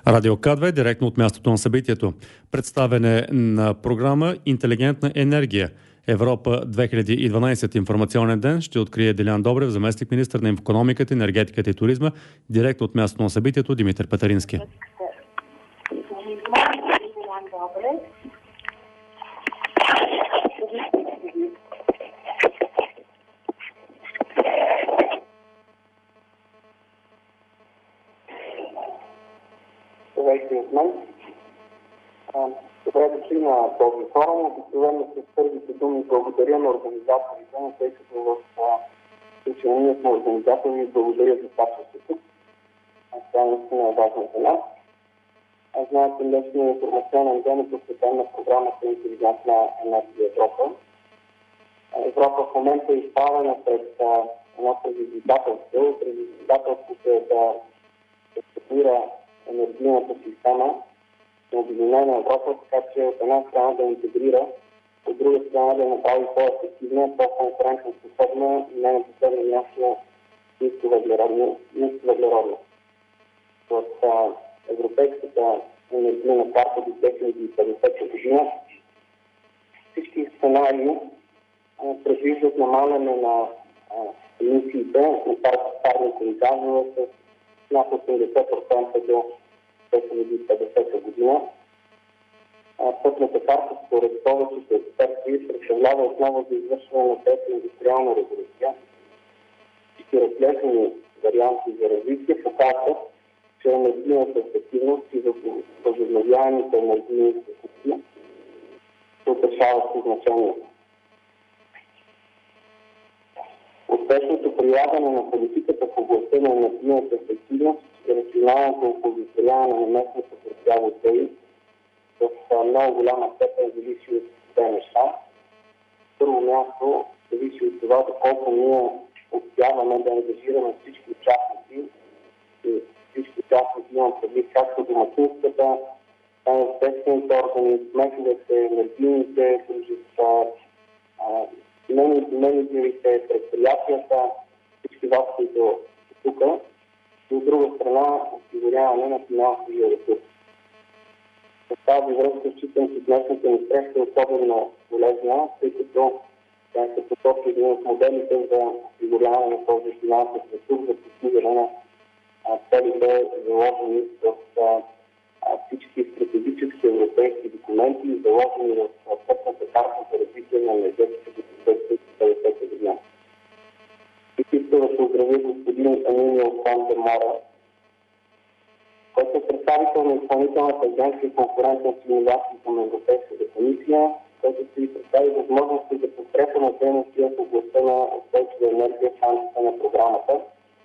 Радио К2 директно от мястото на събитието. Представяне на програма Интелигентна енергия. Европа 2012 информационен ден ще открие Делян Добрев, заместник министър на икономиката, енергетиката и туризма, директно от мястото на събитието Димитър Петарински. Здравейте от мен. Добре дошли на този форум. Обикновено с първите думи благодаря на организаторите, но тъй като в случая ние сме организатори и благодаря за качеството. Това наистина е важно за нас. Знаете, днешния информационен ден е посветен на програмата Интелигентна енергия Европа. Европа в момента е изправена пред едно предизвикателство. Предизвикателството е да стабилира енергийната система на Обединена Европа, така че от една страна да интегрира, от друга страна да направи по-ефективна, по-конкурентно способна и не на последно място нисковъглеродна. В Европейската енергийна карта до 2050 година всички сценарии предвиждат намаляне на емисиите на парникови газове с над 80% до 2050 година. Пътната карта според повечето експерти представлява основа за извършване на трета индустриална революция. Всички разглеждани варианти за развитие показват, че енергийната ефективност и възобновяемите енергийни източници се отрешават значение. Успешното прилагане на политиката в областта на енергийната ефективност и рационалното оползотворяване на местното предприятие цели в много голяма степен зависи от две неща. Първо място зависи от това, доколко ние успяваме да ангажираме всички участници. И всички участници имам предвид както домакинствата, обществените органи, кметовете, енергийните дружества, менеджерите, предприятията, всички вас, които са тук, и от друга страна осигуряване на финансовия ресурс. В тази връзка считам, че днешната ни среща е особено полезна, тъй като тя се посочи един от моделите за осигуряване на този финансов ресурс за постигане на целите, заложени в всички стратегически европейски документи, заложени в пътната карта за развитие на енергетиката до 2050 година. Искам да поздравя господин Емилио Фонтемора, който е представител на изпълнителната агенция конкурентност и иновации към Европейската комисия, който ще ви представи възможности за подкрепа на дейности в областта на устойчива енергия в рамките на програмата.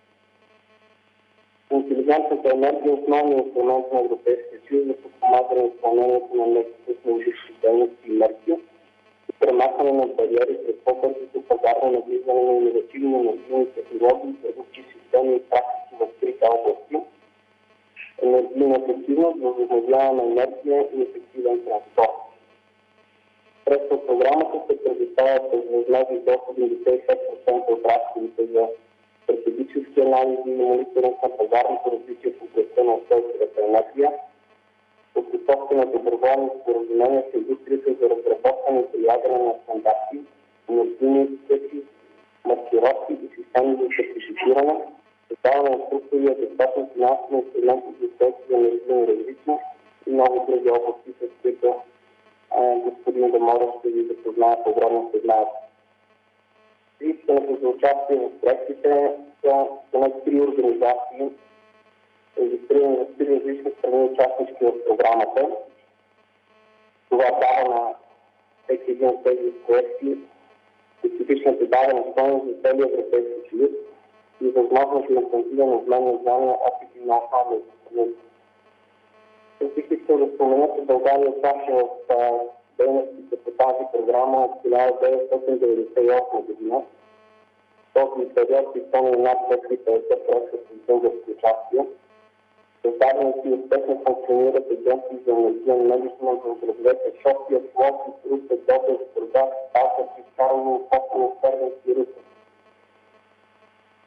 Интелигентната енергия е основният инструмент на Европейския съюз за подпомагане на изпълнението на технологични дейности и мерки и премахване на бариери пред по-бързото пазарно навлизане на иновативни енергийни технологии, продукти, системи и практики в трите области: енергийна ефективност, възобновяема енергия и ефективен транспорт. През програмата се предоставят безвъзмездни доходи 95% от разходите за стратегически анализи и мониторинг на пазарното развитие в областта на устойчивата енергия, подготовка на доброволни споразумения с индустрията за разработване и прилагане на стандарти, енергийни етикети, маркировки и системи за сертифициране, създаване на структури и адекватни финансови инструменти за устойчиво енергийно развитие и много други области, с които господин Демора ще ви запознае подробно след малко. Искането за участие в проектите са поне 3 организации, регистрирани в 3 различни страни участнички в програмата. Това дава на всеки един от тези проекти специфичната дадена стойност за целия Европейски съюз и възможност за интензивен обмен на знания, опит и ноу-хау между страните. Бих искал да спомена, че България участва в дейностите по тази програма от 1998 година. В този период изпълнени над 250 проекта с българско участие. Създадени си успешно функционират агенции за енергиен менеджмент в градовете София, Пловдив, Русе, Добрич, Бургас, Пазарджик, Карлово, Попово, Перник и Русе.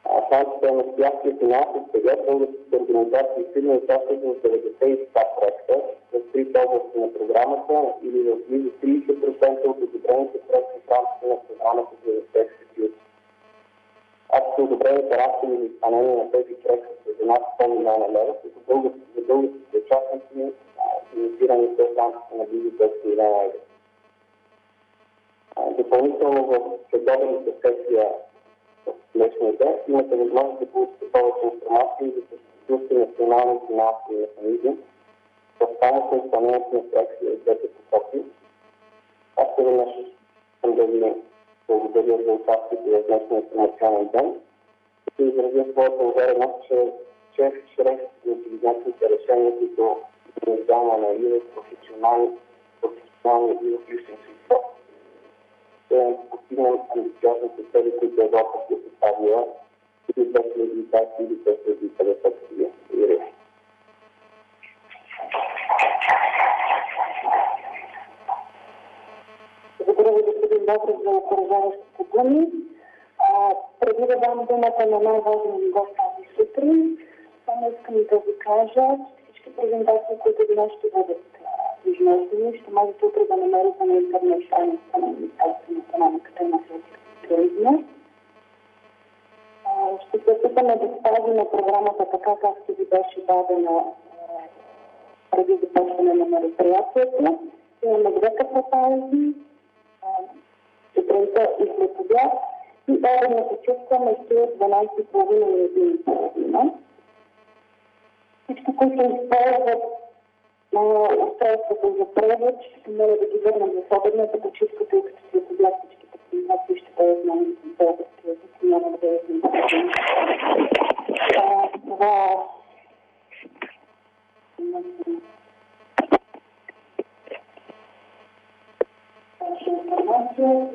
В рамките на настоящия финансов период българските организации и фирми участват в 92 проекта в 3 области на програмата или в близо 30% от одобрените проекти в рамките на програмата за Европейския съюз. Ако са одобрените разходи за изпълнение на тези проекти с над 100 милиона лева, за българските участници финансирани в рамките на близо 10 милиона евро. Допълнително в следобедната сесия в днешния ден имате възможност да получите повече информация за съществуващите национални финансови механизми в помощ на изпълнението на проекти от двете посоки. Още веднъж съм да ви благодаря за участието в днешния информационен ден и да изразя своята увереност, че чрез интелигентните решения, които индивидуално и професионални и в личен свят, ще постигнем амбициозните цели, които Европа се поставила и 2020 или 2050 година. Благодаря. Благодаря ви, господин Добрев, за окоръжаващите думи. Преди да дам думата на най-важния гост тази сутрин, само искам да ви кажа, че всички презентации, които днес ще бъдат изнесени, ще можете утре да намерите на интернет страницата на Министерството на икономиката и енергетиката и туризма. Ще се опитаме да спазим програмата така, както ви беше дадена преди започване на мероприятието. Имаме 2 кафе-паузи, сутринта и след обяд, и обедната чувства между 12:30 и 1:30. Всички, които използват устройството за превод, ще се моля да ги върнем в обедната почивка, тъй като след обяд всичките презентации ще бъдат на български език и няма да бъдат на български. Това информация.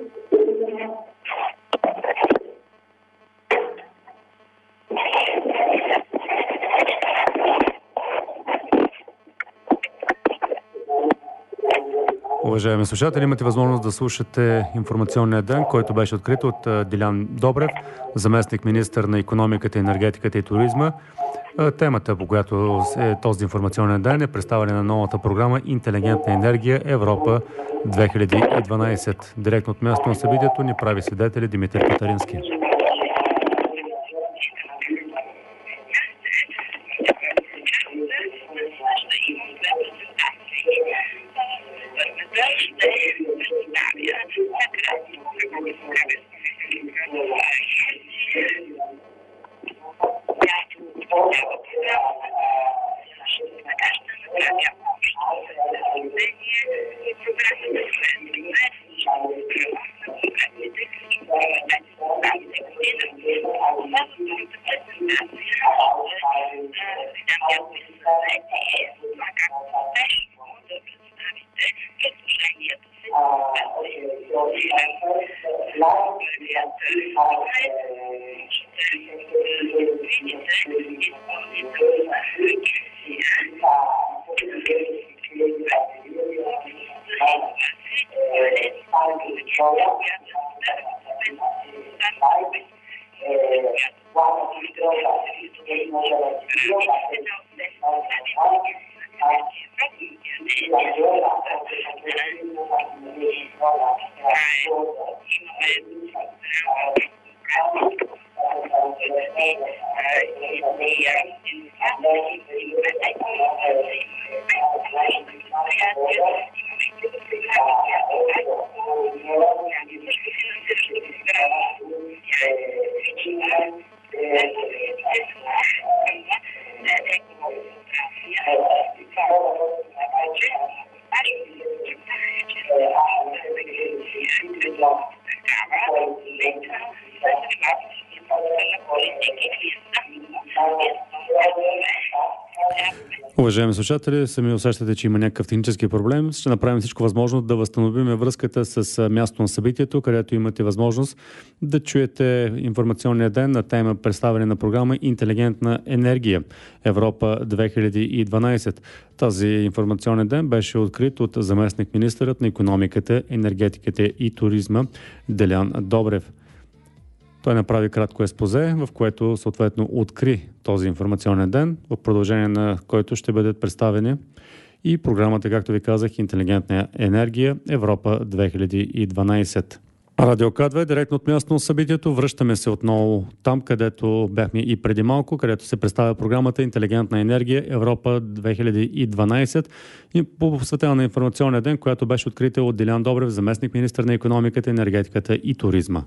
Уважаеми слушатели, имате възможност да слушате информационния ден, който беше открит от Делян Добрев, заместник министър на икономиката, енергетиката и туризма. Темата, по която е този информационен ден, е представяне на новата програма Интелигентна енергия Европа 2012. Директно от място на събитието ни прави свидетели Димитър Катарински. Уважаеми слушатели, сами усещате, че има някакъв технически проблем. Ще направим всичко възможно да възстановим връзката с място на събитието, където имате възможност да чуете информационния ден на тема представяне на програма Интелигентна енергия Европа 2012. Този информационен ден беше открит от заместник министърът на икономиката, енергетиката и туризма Делян Добрев. Той направи кратко експозе, в което съответно откри този информационен ден, в продължение на който ще бъдат представени и програмата, както ви казах, Интелигентна енергия Европа 2012. Радио К2, директно от място на събитието. Връщаме се отново там, където бяхме и преди малко, където се представя програмата Интелигентна енергия Европа 2012 и посветена на информационния ден, която беше открита от Делян Добрев, заместник министър на икономиката, енергетиката и туризма.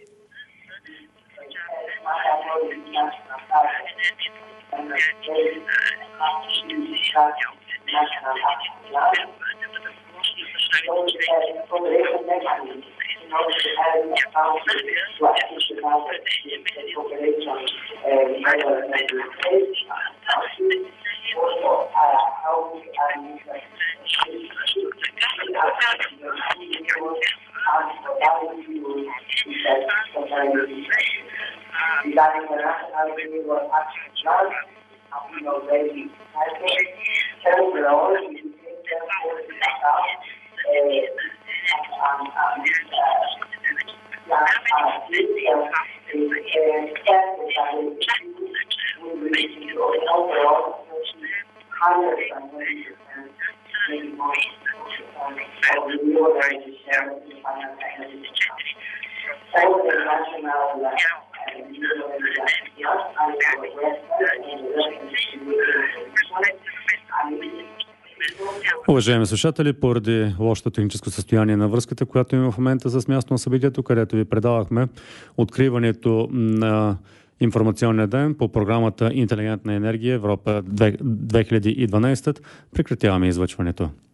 Уважаеми слушатели, поради лошото техническо състояние на връзката, която има в момента с място на събитието, където ви предавахме откриването на информационния ден по програмата Интелигентна енергия Европа 2012, прекратяваме излъчването.